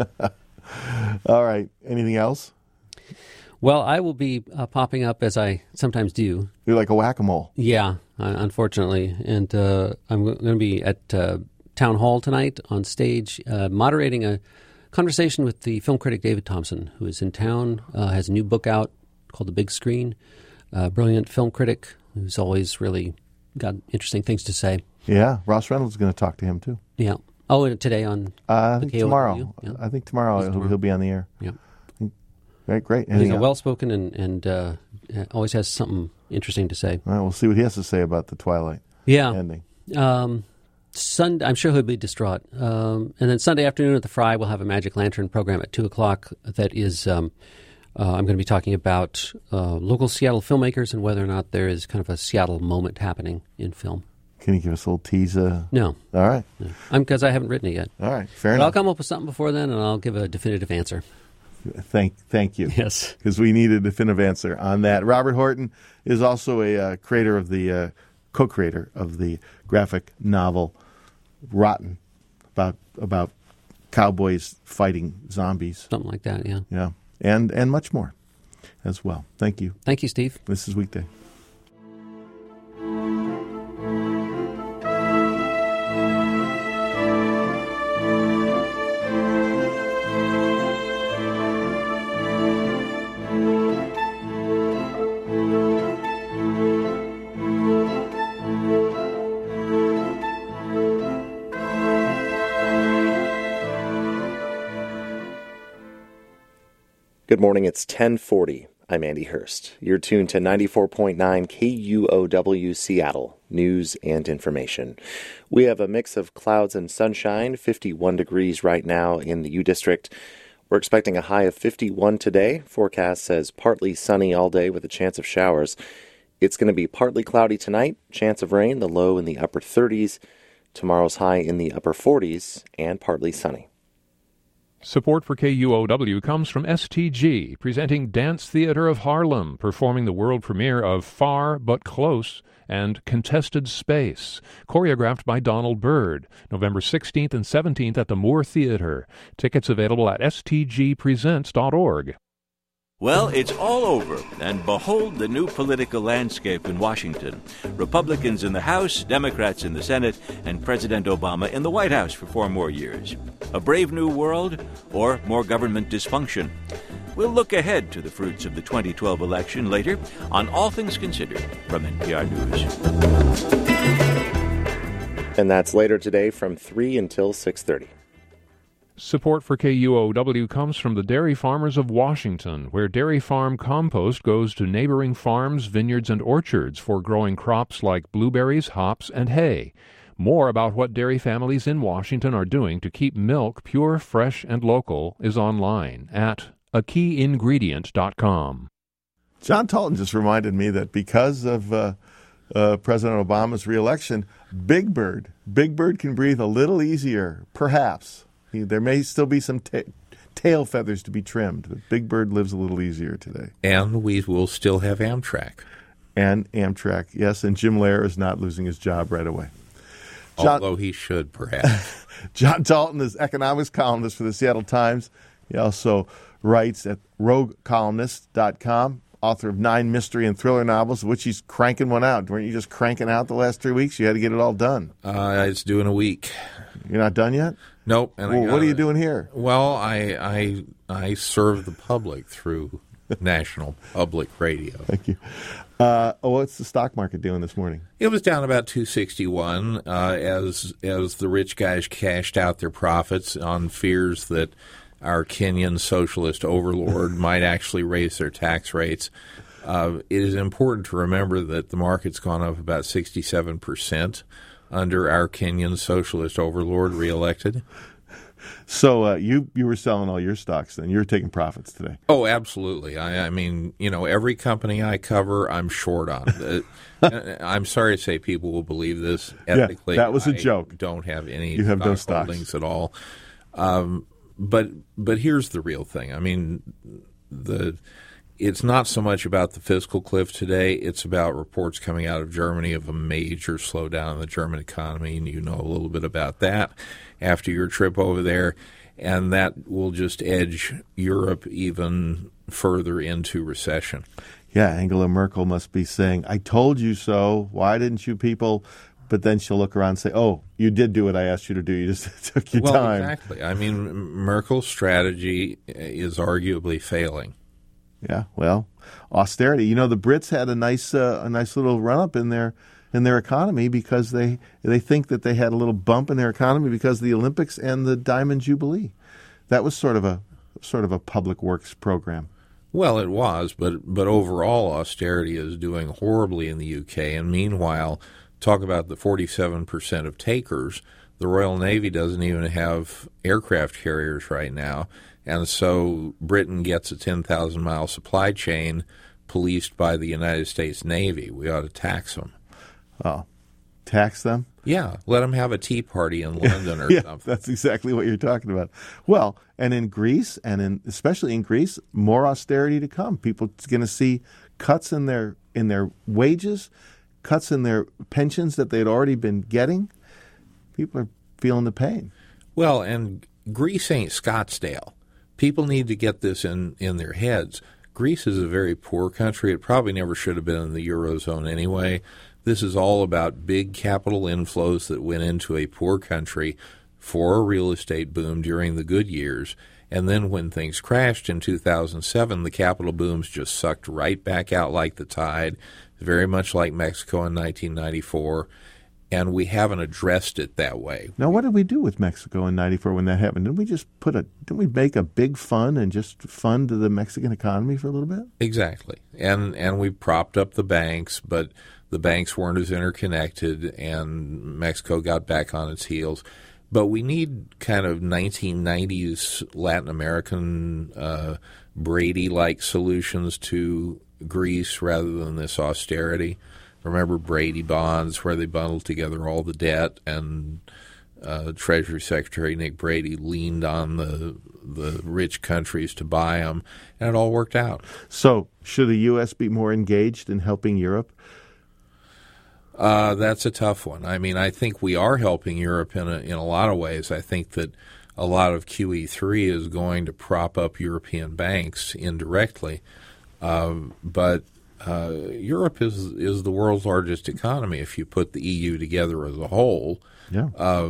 All right. Anything else? Well, I will be uh, popping up as I sometimes do. You're like a whack-a-mole. Yeah, uh, unfortunately. And uh, I'm going to be at uh, Town Hall tonight on stage uh, moderating a conversation with the film critic David Thompson, who is in town, uh, has a new book out called The Big Screen. Uh, brilliant film critic who's always really got interesting things to say. Yeah. Ross Reynolds is going to talk to him, too. Yeah. Oh, and today on Uh, I the think K O W? tomorrow. Yeah. I think tomorrow He's he'll, tomorrow. he'll be on the air. Yeah. Right, great. He's Anything a else? well-spoken and, and uh, always has something interesting to say. All right, we'll see what he has to say about the Twilight Yeah. ending. Um, Sunday, I'm sure he'll be distraught. Um, and then Sunday afternoon at the Fry, we'll have a Magic Lantern program at two o'clock that is, um, uh, I'm going to be talking about uh, local Seattle filmmakers and whether or not there is kind of a Seattle moment happening in film. Can you give us a little teaser? No. All right. No. I'm because I haven't written it yet. All right, fair but enough. I'll come up with something before then, and I'll give a definitive answer. Thank, thank you. Yes, because we need a definitive answer on that. Robert Horton is also a uh, creator of the uh, co-creator of the graphic novel Rotten, about about cowboys fighting zombies, something like that. Yeah, yeah, and and much more as well. Thank you. Thank you, Steve. This is Weekday. Good morning. It's ten forty. I'm Andy Hurst. You're tuned to ninety-four point nine K U O W Seattle, news and information. We have a mix of clouds and sunshine, fifty-one degrees right now in the U District. We're expecting a high of fifty-one today. Forecast says partly sunny all day with a chance of showers. It's going to be partly cloudy tonight, chance of rain, the low in the upper thirties. Tomorrow's high in the upper forties and partly sunny. Support for K U O W comes from S T G, presenting Dance Theater of Harlem, performing the world premiere of Far But Close and Contested Space, choreographed by Donald Byrd, November sixteenth and seventeenth at the Moore Theater. Tickets available at s t g presents dot org. Well, it's all over, and behold the new political landscape in Washington. Republicans in the House, Democrats in the Senate, and President Obama in the White House for four more years. A brave new world, or more government dysfunction? We'll look ahead to the fruits of the twenty twelve election later on All Things Considered from N P R News. And that's later today from three until six thirty. Support for K U O W comes from the Dairy Farmers of Washington, where dairy farm compost goes to neighboring farms, vineyards, and orchards for growing crops like blueberries, hops, and hay. More about what dairy families in Washington are doing to keep milk pure, fresh, and local is online at a key ingredient dot com. John Talton just reminded me that because of uh, uh, President Obama's reelection, Big Bird, Big Bird can breathe a little easier, perhaps. There may still be some ta- tail feathers to be trimmed, but Big Bird lives a little easier today. And we will still have Amtrak. And Amtrak, yes, and Jim Lehrer is not losing his job right away. John, Although he should, perhaps. John Talton is economics columnist for the Seattle Times. He also writes at rogue columnist dot com, author of nine mystery and thriller novels, of which he's cranking one out. Weren't you just cranking out the last three weeks? You had to get it all done. Uh, it's due in a week. You're not done yet? Nope. And well, I gotta, what are you doing here? Well, I I I serve the public through National Public Radio. Thank you. Uh, oh, what's the stock market doing this morning? It was down about two sixty-one uh, as as the rich guys cashed out their profits on fears that our Kenyan socialist overlord might actually raise their tax rates. Uh, it is important to remember that the market's gone up about sixty-seven percent under our Kenyan socialist overlord reelected. So uh, you you were selling all your stocks then. You're taking profits today. Oh, absolutely. I, I mean, you know, every company I cover, I'm short on. I'm sorry to say people will believe this. Ethically, yeah, that was a I joke. Don't have any you have stock no stocks. holdings at all. Um, but but here's the real thing. I mean, the it's not so much about the fiscal cliff today. It's about reports coming out of Germany of a major slowdown in the German economy, and you know a little bit about that after your trip over there, and that will just edge Europe even further into recession. Yeah, Angela Merkel must be saying, I told you so. Why didn't you people? But then she'll look around and say, oh, you did do what I asked you to do. You just took your well, time. Exactly. I mean, Merkel's strategy is arguably failing. Yeah, well, austerity. You know, the Brits had a nice uh, a nice little run-up in their in their economy because they they think that they had a little bump in their economy because of the Olympics and the Diamond Jubilee. That was sort of a sort of a public works program. Well, it was, but but overall austerity is doing horribly in the U K. And meanwhile, talk about the forty-seven percent of takers. The Royal Navy doesn't even have aircraft carriers right now. And so Britain gets a ten thousand mile supply chain policed by the United States Navy. We ought to tax them. Oh, tax them? Yeah, let them have a tea party in London or yeah, something. That's exactly what you're talking about. Well, and in Greece, and in especially in Greece, more austerity to come. People are going to see cuts in their in their wages, cuts in their pensions that they'd already been getting. People are feeling the pain. Well, and Greece ain't Scottsdale. People need to get this in, in their heads. Greece is a very poor country. It probably never should have been in the Eurozone anyway. This is all about big capital inflows that went into a poor country for a real estate boom during the good years. And then when things crashed in two thousand seven, the capital booms just sucked right back out like the tide, very much like Mexico in nineteen ninety-four. and we haven't addressed it that way. Now, what did we do with Mexico in ninety-four when that happened? Didn't we just put a, didn't we make a big fund and just fund the Mexican economy for a little bit? Exactly. And and we propped up the banks, but the banks weren't as interconnected, and Mexico got back on its heels. But we need kind of nineteen nineties Latin American uh, Brady-like solutions to Greece rather than this austerity. Remember Brady bonds, where they bundled together all the debt, and uh, Treasury Secretary Nick Brady leaned on the the rich countries to buy them, and it all worked out. So should the U S be more engaged in helping Europe? Uh, that's a tough one. I mean, I think we are helping Europe in a, in a lot of ways. I think that a lot of Q E three is going to prop up European banks indirectly. Uh, but uh, Europe is is the world's largest economy if you put the E U together as a whole. Yeah. Uh,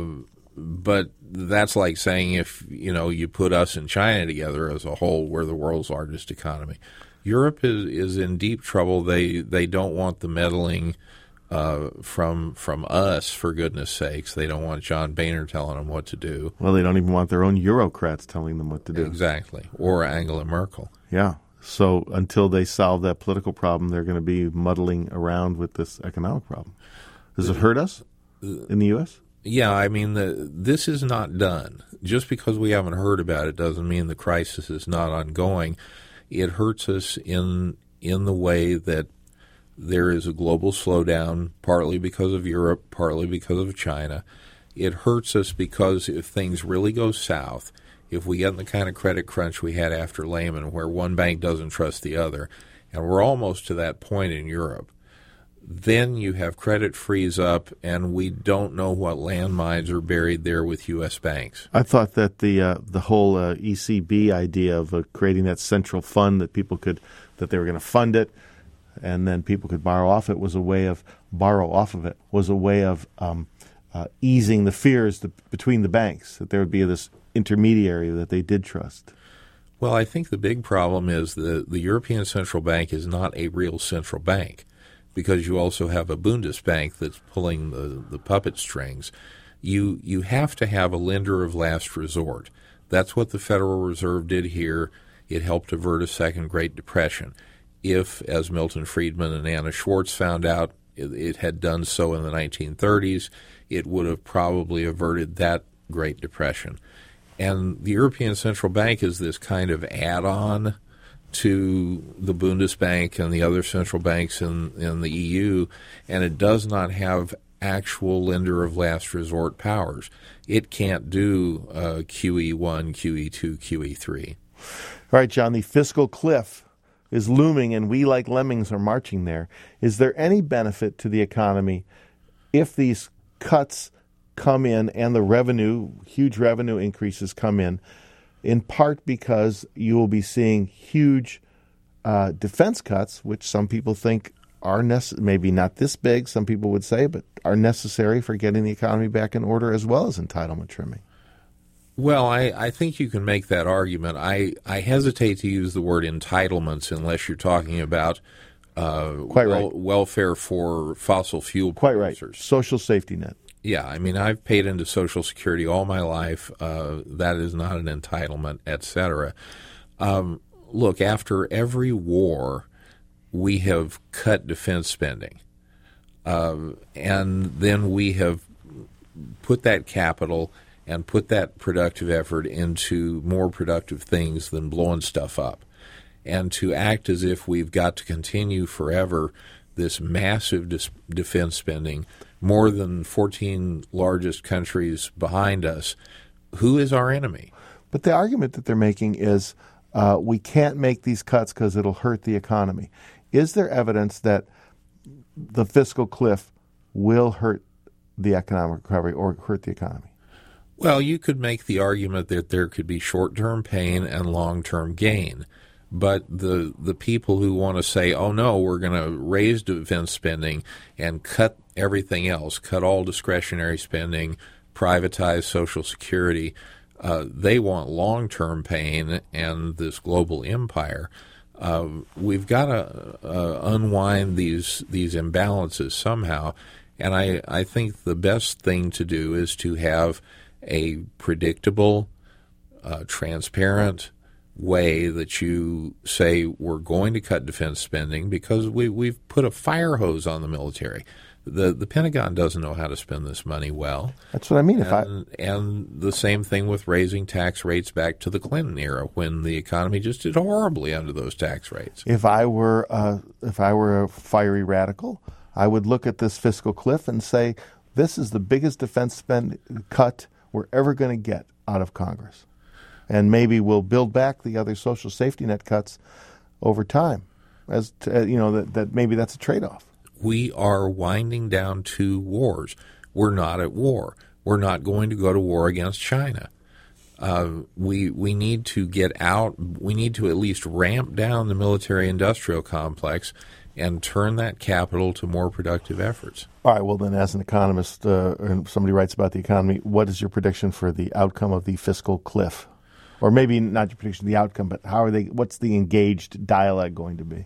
but that's like saying if, you know, you put us and China together as a whole, we're the world's largest economy. Europe is, is in deep trouble. They they don't want the meddling Uh, from from us, for goodness sakes. They don't want John Boehner telling them what to do. Well, they don't even want their own Eurocrats telling them what to do. Exactly. Or Angela Merkel. Yeah. So until they solve that political problem, they're going to be muddling around with this economic problem. Does it hurt us in the U S? Yeah, I mean, the, this is not done. Just because we haven't heard about it doesn't mean the crisis is not ongoing. It hurts us in in the way that there is a global slowdown, partly because of Europe, partly because of China. It hurts us because if things really go south, if we get in the kind of credit crunch we had after Lehman, where one bank doesn't trust the other, and we're almost to that point in Europe, then you have credit freeze up, and we don't know what landmines are buried there with U S banks. I thought that the uh, the whole uh, E C B idea of uh, creating that central fund that people could, that they were going to fund it, and then people could borrow off it was a way of borrow off of it was a way of um, uh, easing the fears the, between the banks, that there would be this intermediary that they did trust. Well, I think the big problem is the the European Central Bank is not a real central bank, because you also have a Bundesbank that's pulling the, the puppet strings. You you have to have a lender of last resort. That's what the Federal Reserve did here. It helped avert a second Great Depression. If, as Milton Friedman and Anna Schwartz found out, it, it had done so in the nineteen thirties, it would have probably averted that Great Depression. And the European Central Bank is this kind of add-on to the Bundesbank and the other central banks in, in the E U, and it does not have actual lender of last resort powers. It can't do uh, Q E one, Q E two, Q E three. All right, John, the fiscal cliff is looming, and we, like lemmings, are marching there. Is there any benefit to the economy if these cuts come in and the revenue, huge revenue increases come in, in part because you will be seeing huge uh, defense cuts, which some people think are nece- maybe not this big, some people would say, but are necessary for getting the economy back in order, as well as entitlement trimming? Well, I, I think you can make that argument. I, I hesitate to use the word entitlements unless you're talking about uh, Quite wel- right. welfare for fossil fuel Quite producers. right. Social safety net. Yeah, I mean, I've paid into Social Security all my life. Uh, that is not an entitlement, et cetera. Um, look, after every war, we have cut defense spending. Uh, and then we have put that capital and put that productive effort into more productive things than blowing stuff up. And to act as if we've got to continue forever this massive dis- defense spending, more than fourteen largest countries behind us, who is our enemy? But the argument that they're making is uh, we can't make these cuts because it'll hurt the economy. Is there evidence that the fiscal cliff will hurt the economic recovery or hurt the economy? Well, you could make the argument that there could be short-term pain and long-term gain. But the the people who want to say, oh, no, we're going to raise defense spending and cut everything else, cut all discretionary spending, privatize Social Security, uh, they want long-term pain and this global empire. Uh, we've got to uh, unwind these these imbalances somehow. And I, I think the best thing to do is to have a predictable, uh, transparent way that you say we're going to cut defense spending because we, we've put a fire hose on the military. The the Pentagon doesn't know how to spend this money well. That's what I mean. And, if I and the same thing with raising tax rates back to the Clinton era when the economy just did horribly under those tax rates. If I were uh, if I were a fiery radical, I would look at this fiscal cliff and say, this is the biggest defense spend cut we're ever going to get out of Congress. And maybe we'll build back the other social safety net cuts over time. As to, uh, you know, that, that maybe that's a trade-off. We are winding down two wars. We're not at war. We're not going to go to war against China. Uh, we we need to get out. We need to at least ramp down the military-industrial complex and turn that capital to more productive efforts. All right, well then, as an economist, uh, and somebody writes about the economy, what is your prediction for the outcome of the fiscal cliff? Or maybe not your prediction of the outcome, but how are they? What's the engaged dialogue going to be?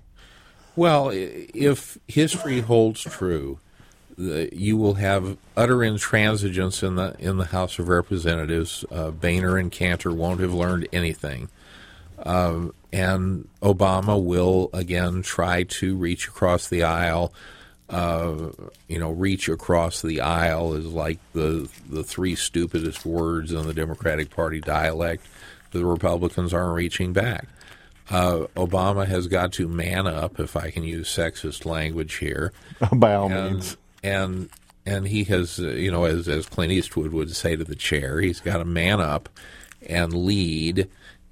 Well, if history holds true, the, you will have utter intransigence in the in the House of Representatives. Uh, Boehner and Cantor won't have learned anything, uh, and Obama will again try to reach across the aisle. Uh, you know, reach across the aisle is like the the three stupidest words in the Democratic Party dialect. The Republicans aren't reaching back. Uh, Obama has got to man up, if I can use sexist language here. By all and, means. And and he has, uh, you know, as as Clint Eastwood would say to the chair, he's got to man up and lead.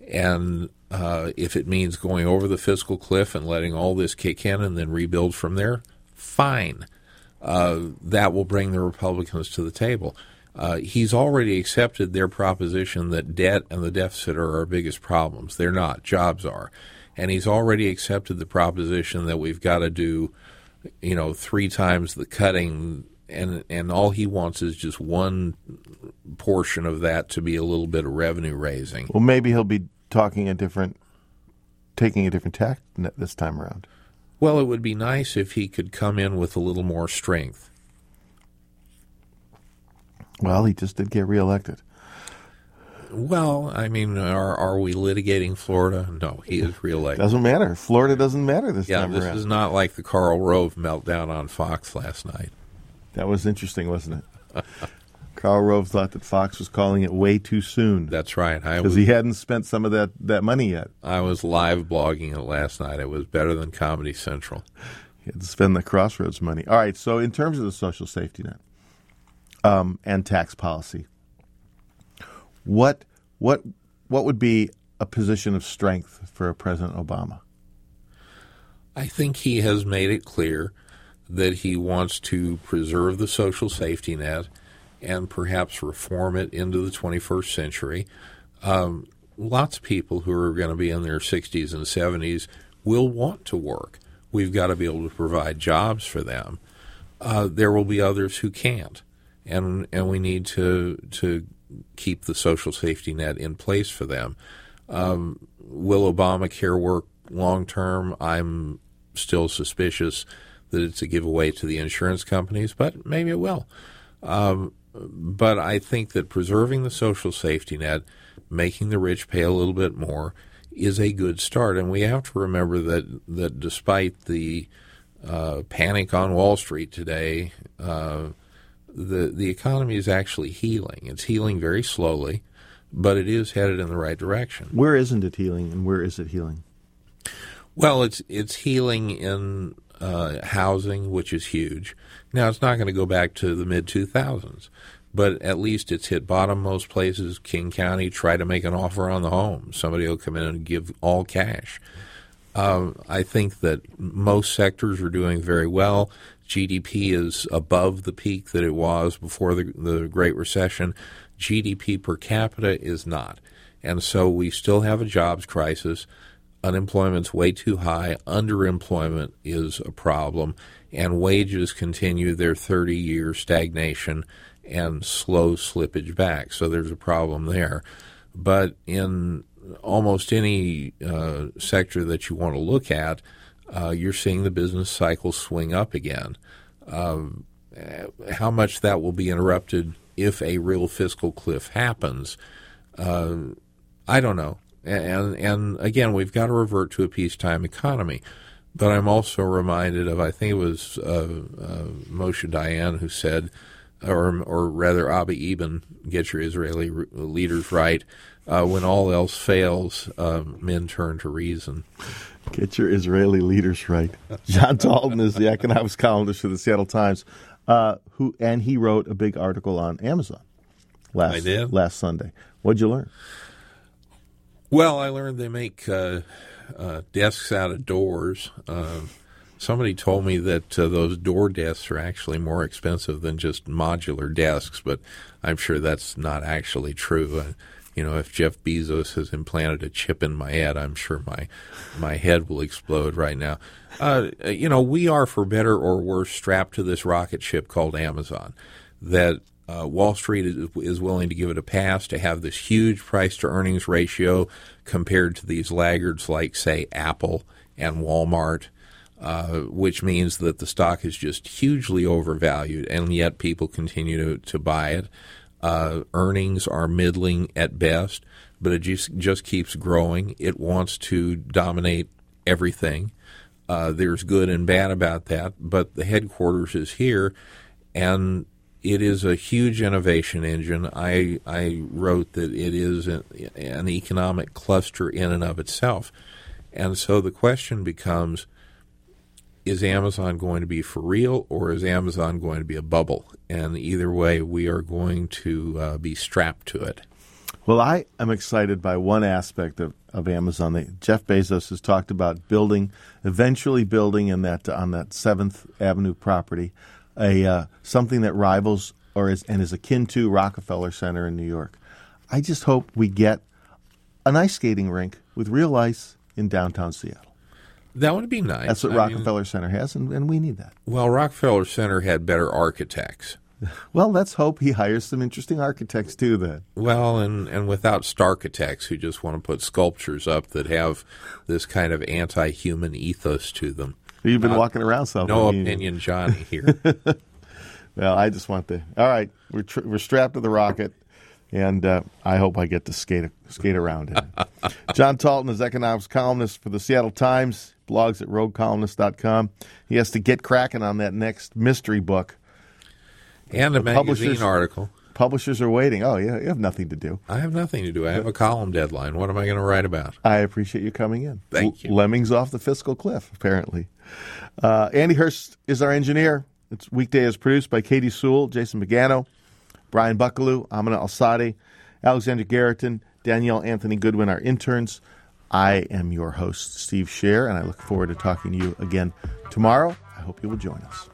And uh, if it means going over the fiscal cliff and letting all this kick in and then rebuild from there, fine. Uh, that will bring the Republicans to the table. Uh, he's already accepted their proposition that debt and the deficit are our biggest problems. They're not. Jobs are. And he's already accepted the proposition that we've got to do, you know, three times the cutting, and and all he wants is just one portion of that to be a little bit of revenue raising. Well, maybe he'll be talking a different, taking a different tack this time around. Well, it would be nice if he could come in with a little more strength. Well, he just did get reelected. Well, I mean, are are we litigating Florida? No, he is reelected. Doesn't matter. Florida doesn't matter this yeah, time this around. is not like the Karl Rove meltdown on Fox last night. That was interesting, wasn't it? Karl Rove thought that Fox was calling it way too soon. That's right. Because he hadn't spent some of that, that money yet. I was live blogging it last night. It was better than Comedy Central. He had to spend the Crossroads money. All right, so in terms of the social safety net, Um, and tax policy. What what what would be a position of strength for President Obama? I think he has made it clear that he wants to preserve the social safety net and perhaps reform it into the twenty-first century. Um, lots of people who are going to be in their sixties and seventies will want to work. We've got to be able to provide jobs for them. Uh, there will be others who can't. And and we need to to keep the social safety net in place for them. Um, will Obamacare work long term? I'm still suspicious that it's a giveaway to the insurance companies, but maybe it will. Um, but I think that preserving the social safety net, making the rich pay a little bit more, is a good start. And we have to remember that that despite the uh, panic on Wall Street today, uh, The the economy is actually healing. It's healing very slowly, but it is headed in the right direction. Where isn't it healing, and where is it healing? Well, it's it's healing in uh, housing, which is huge. Now, it's not going to go back to the mid two thousands, but at least it's hit bottom most places. King County, try to make an offer on the home. Somebody will come in and give all cash. Um, I think that most sectors are doing very well. G D P is above the peak that it was before the, the Great Recession. G D P per capita is not. And so we still have a jobs crisis. Unemployment's way too high. Underemployment is a problem. And wages continue their thirty-year stagnation and slow slippage back. So there's a problem there. But in almost any uh, sector that you want to look at, Uh, you're seeing the business cycle swing up again. Um, how much that will be interrupted if a real fiscal cliff happens, uh, I don't know. And, and again, we've got to revert to a peacetime economy. But I'm also reminded of, I think it was uh, uh, Moshe Dayan who said, or or rather Abba Eban, get your Israeli re- leaders right. Uh, when all else fails, uh, men turn to reason. Get your Israeli leaders right. John Talton is the economics columnist for the Seattle Times, uh, who and he wrote a big article on Amazon last I did. last Sunday. What'd you learn? Well, I learned they make uh, uh, desks out of doors. Uh, somebody told me that uh, those door desks are actually more expensive than just modular desks, but I'm sure that's not actually true. Uh, you know, if Jeff Bezos has implanted a chip in my head, I'm sure my my head will explode right now. Uh, you know, we are, for better or worse, strapped to this rocket ship called Amazon that Uh, Wall Street is, is willing to give it a pass to have this huge price-to-earnings ratio compared to these laggards like, say, Apple and Walmart, uh, which means that the stock is just hugely overvalued, and yet people continue to, to buy it. Uh, earnings are middling at best, but it just, just keeps growing. It wants to dominate everything. Uh, there's good and bad about that, but the headquarters is here, and it is a huge innovation engine. I I wrote that it is an, an economic cluster in and of itself. And so the question becomes, is Amazon going to be for real, or is Amazon going to be a bubble? And either way, we are going to uh, be strapped to it. Well, I am excited by one aspect of, of Amazon. They, Jeff Bezos has talked about building, eventually building in that on that seventh Avenue property, a uh, something that rivals or is and is akin to Rockefeller Center in New York. I just hope we get an ice skating rink with real ice in downtown Seattle. That would be nice. That's what I Rockefeller mean, Center has, and, and we need that. Well, Rockefeller Center had better architects. Well, let's hope he hires some interesting architects, too, then. Well, and, and without starchitects who just want to put sculptures up that have this kind of anti-human ethos to them. You've been uh, walking around something. No opinion, Johnny, here. Well, I just want to. All right, we're tr- we're strapped to the rocket, and uh, I hope I get to skate skate around in it. John Talton is economics columnist for the Seattle Times, blogs at rogue columnist dot com. He has to get cracking on that next mystery book. And a magazine article. Publishers are waiting. Oh, yeah, you have nothing to do. I have nothing to do. I have a column deadline. What am I going to write about? I appreciate you coming in. Thank you. Lemmings off the fiscal cliff, apparently. Uh, Andy Hurst is our engineer. It's Weekday is produced by Katie Sewell, Jason Magano, Brian Buckaloo, Amina Al-Sadi, Alexander Garreton, Danielle Anthony Goodwin, our interns. I am your host, Steve Scher, and I look forward to talking to you again tomorrow. I hope you will join us.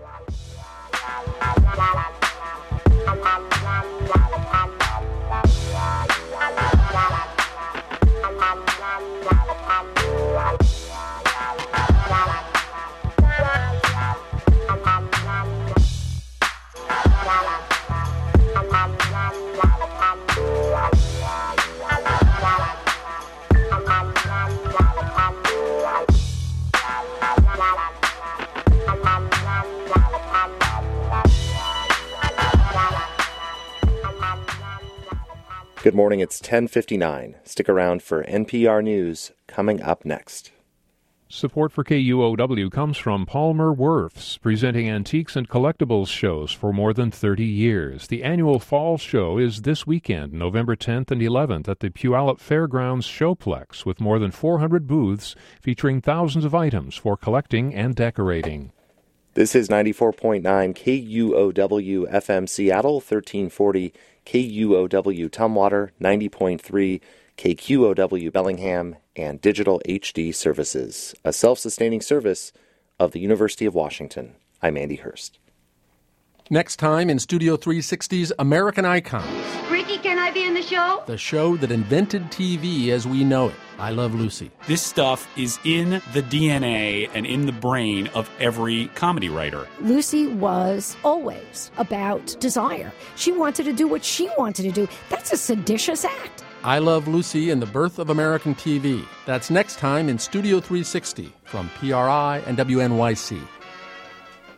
Good morning, it's ten fifty-nine. Stick around for N P R News coming up next. Support for K U O W comes from Palmer Worths, presenting antiques and collectibles shows for more than thirty years. The annual fall show is this weekend, November tenth and eleventh, at the Puyallup Fairgrounds Showplex, with more than four hundred booths featuring thousands of items for collecting and decorating. This is ninety-four point nine K U O W F M Seattle, thirteen forty K U O W Tumwater, ninety point three K Q O W Bellingham, and Digital H D Services, a self-sustaining service of the University of Washington. I'm Andy Hurst. Next time in Studio three sixty's American Icons. Ricky, can I be in the show? The show that invented T V as we know it. I Love Lucy. This stuff is in the D N A and in the brain of every comedy writer. Lucy was always about desire. She wanted to do what she wanted to do. That's a seditious act. I Love Lucy and the Birth of American T V. That's next time in Studio three sixty from P R I and W N Y C.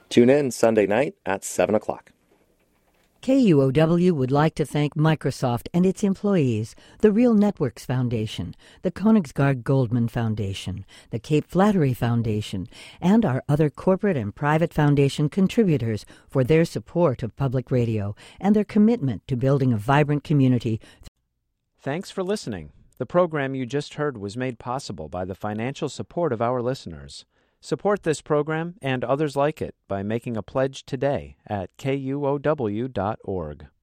Tune in Sunday night at seven o'clock. K U O W would like to thank Microsoft and its employees, the Real Networks Foundation, the Königsgard Goldman Foundation, the Cape Flattery Foundation, and our other corporate and private foundation contributors for their support of public radio and their commitment to building a vibrant community. Thanks for listening. The program you just heard was made possible by the financial support of our listeners. Support this program and others like it by making a pledge today at K U O W dot org.